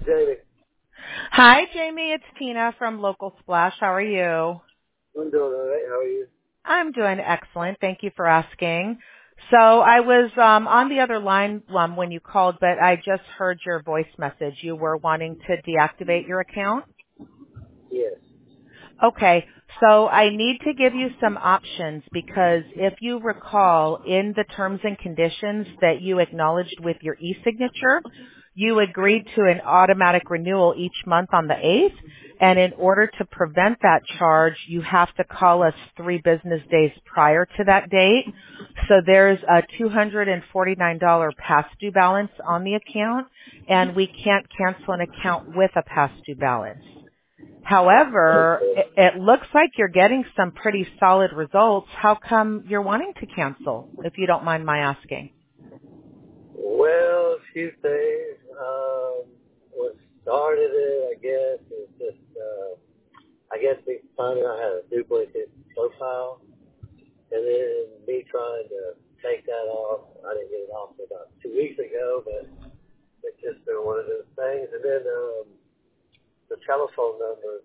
Jamie. Hi, Jamie. It's Tina from Local Splash. How are you? I'm doing all right. How are you? I'm doing excellent. Thank you for asking. So I was on the other line when you called, but I just heard your voice message. You were wanting to deactivate your account? Yes. Okay. So I need to give you some options because if you recall in the terms and conditions that you acknowledged with your e-signature, you agreed to an automatic renewal each month on the 8th. And in order to prevent that charge, you have to call us 3 business days prior to that date. So there's a $249 past due balance on the account, and we can't cancel an account with a past due balance. However, Okay. it looks like you're getting some pretty solid results. How come you're wanting to cancel, if you don't mind my asking? Well, a few things. What started it, I guess, is just, I guess me finding I had a duplicate profile, and then me trying to take that off. I didn't get it off about 2 weeks ago, but it's just been one of those things. And then the telephone number,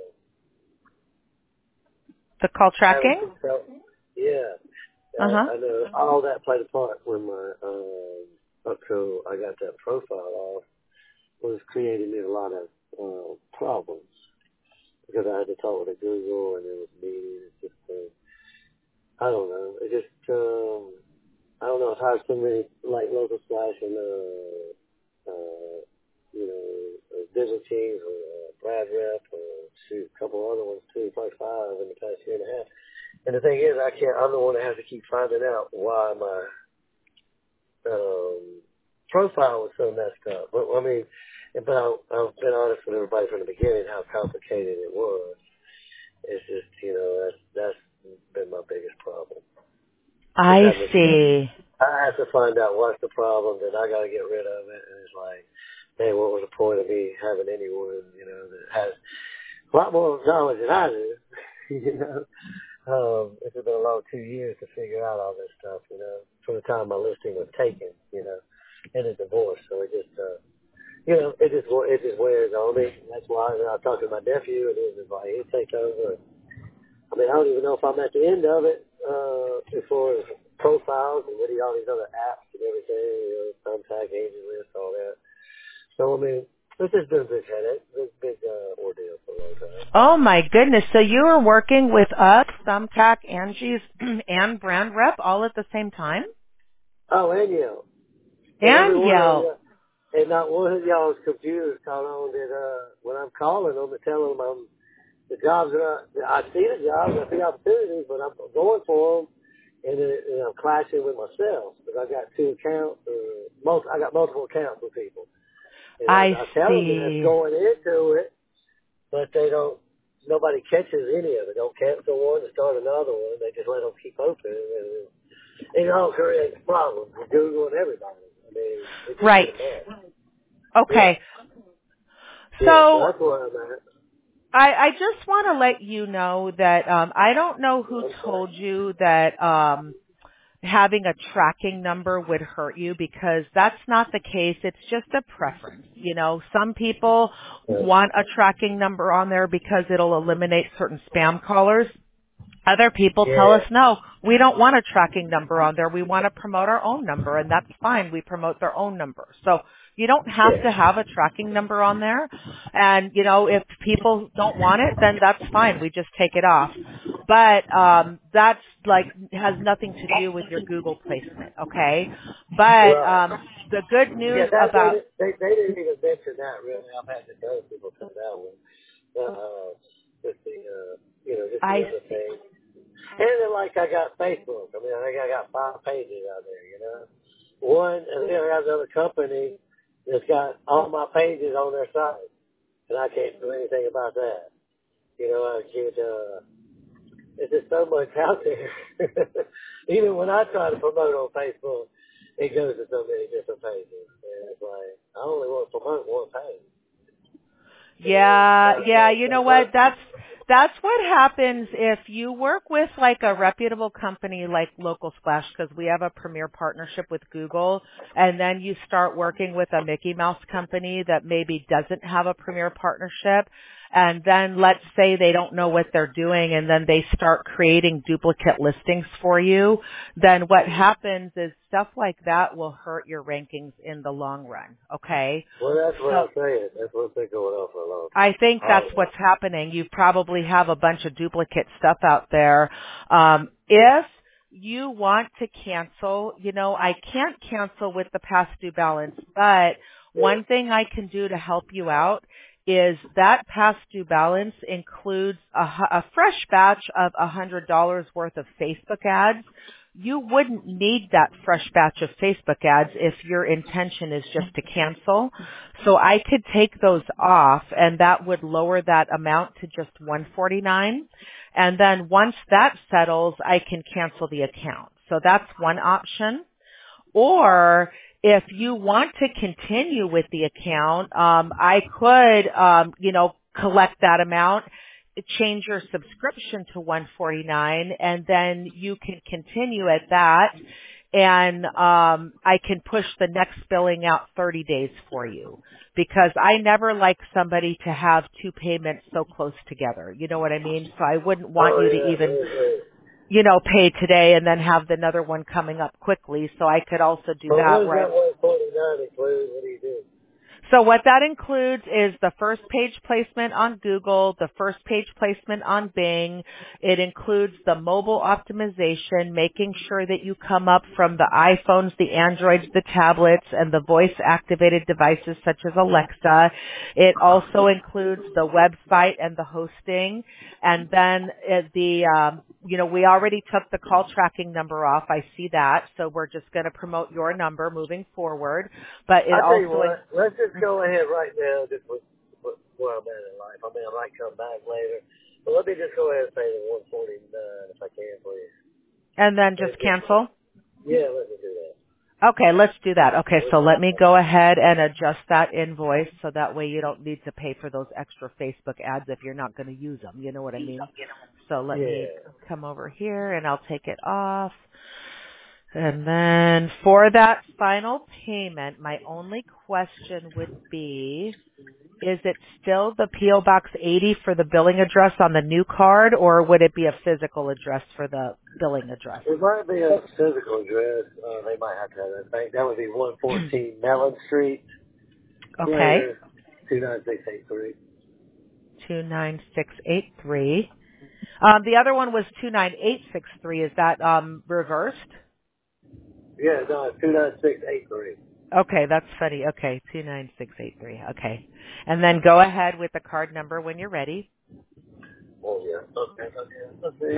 The call having tracking? to tell, yeah. Uh-huh. I know all that played a part when my up till I got that profile off was creating me a lot of problems because I had to talk with Google and it was meeting. It's just I don't know. It just I don't know. It's hard so many like Local Splash and you know Digital Teams or Brad Rep or shoot a couple other ones too, probably 5 in the past year and a half. And the thing is, I'm the one that has to keep finding out why my profile was so messed up. But I mean, but I've been honest with everybody from the beginning how complicated it was. It's just, that's been my biggest problem. I see. I have to find out what's the problem, then I got to get rid of it. And it's like, hey, what was the point of me having anyone, that has a lot more knowledge than I do, It's been a long 2 years to figure out all this stuff, from the time my listing was taken, and a divorce. So it just, it just wears on me. That's why I talked to my nephew, and it was like, he'll take over. I mean, I don't even know if I'm at the end of it, as far as profiles and all these other apps and everything, Thumbtack, Angel List, all that. So, I mean, it's just been a big headache, big ordeal for a long time. Oh my goodness. So you were working with us, Thumbtack, Angie's, and Brand Rep all at the same time? Oh, and Yelp. And every And one of Yelp. them, and not one of y'all's computers caught on that when I'm calling them and telling them the jobs I see the jobs, I see opportunities, but I'm going for them, and I'm clashing with myself because I got 2 accounts. I got multiple accounts with people, and I I tell them that it's see. going into it, but they don't. Nobody catches any of it. Don't cancel one and start another one. They just let them keep open, and it all creates problems with Google and everybody. I mean, it's just Right. been a mess. Okay. Yeah, so So that's where I'm at. I just want to let you know that I don't know who I'm sorry. told you that having a tracking number would hurt you because that's not the case. It's just a preference. Some people want a tracking number on there because it'll eliminate certain spam callers. Other people tell us, Yeah, no, we don't want a tracking number on there. We want to promote our own number, and that's fine. We promote their own number. So you don't have yeah. to have a tracking number on there. And, if people don't want it, then that's fine. We just take it off. But that's has nothing to do with your Google placement, okay? But Right. the good Yeah, news that about they didn't even mention that really. I've had to tell people to that one. Just the just the I other see. thing. And then like I got Facebook. I mean, I think I got 5 pages out there. One, and then I have another company that's got all my pages on their site, and I can't do anything about that. I can't. There's just so much out there. Even when I try to promote on Facebook, it goes to so many different pages. And it's like, I only want to promote one page. Yeah, you know what? That That's That's what happens if you work with like a reputable company like Local Splash, because we have a premier partnership with Google, and then you start working with a Mickey Mouse company that maybe doesn't have a premier partnership, and then let's say they don't know what they're doing and then they start creating duplicate listings for you, then what happens is stuff like that will hurt your rankings in the long run, okay? Well, that's what I'm saying. That's what's been going on for a long time. I think that's what's happening. You probably have a bunch of duplicate stuff out there. If you want to cancel, I can't cancel with the past due balance, but one thing I can do to help you out is that past due balance includes a fresh batch of $100 worth of Facebook ads. You wouldn't need that fresh batch of Facebook ads if your intention is just to cancel. So I could take those off, and that would lower that amount to just $149. And then once that settles, I can cancel the account. So that's one option. Or if you want to continue with the account, I could, collect that amount, change your subscription to $149, and then you can continue at that. And I can push the next billing out 30 days for you, because I never like somebody to have two payments so close together. You know what I mean? So I wouldn't want you to even pay today and then have another one coming up quickly. So I could also do that. What does that 149 include? What do you do? So what that includes is the first page placement on Google, the first page placement on Bing. It includes the mobile optimization, making sure that you come up from the iPhones, the Androids, the tablets, and the voice-activated devices such as Alexa. It also includes the website and the hosting. And then we already took the call tracking number off. I see that. So we're just going to promote your number moving forward. But it I'll tell you what, let's just go ahead right now, just with where I'm at in life. I mean, I might come back later. But let me just go ahead and say the 149 if I can, please. And then just cancel? Yeah, let's do that. Okay, let's do that. Okay, so let me go ahead and adjust that invoice so that way you don't need to pay for those extra Facebook ads if you're not going to use them. You know what I mean? So let me come over here and I'll take it off. And then for that final payment, my only question would be, is it still the P.O. Box 80 for the billing address on the new card, or would it be a physical address for the billing address? It might be a physical address. They might have to have that thing. That would be 114 Mellon Street. Okay. 29683. 29683. The other one was 29863. Is that reversed? Yeah, no, 29683. Okay, that's funny. Okay, 29683. Okay. And then go ahead with the card number when you're ready. Oh, yeah. Okay. Let's see.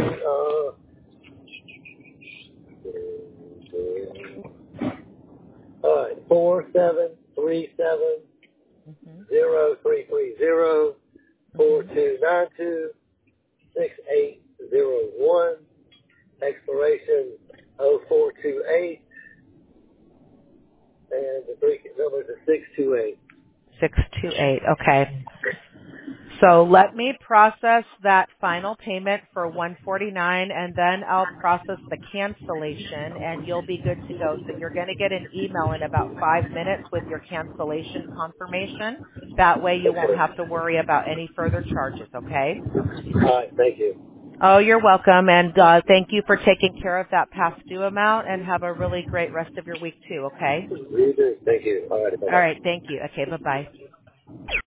All right. 4737-0330-4292-6801. Expiration 0428. And the three numbers are 628. 628. Okay. So let me process that final payment for $149, and then I'll process the cancellation, and you'll be good to go. So you're going to get an email in about 5 minutes with your cancellation confirmation. That way you won't have to worry about any further charges, okay? All right. Thank you. Oh, you're welcome, and thank you for taking care of that past due amount, and have a really great rest of your week too, okay? You do. Thank you. All right. Bye-bye. All right, thank you. Okay, bye-bye.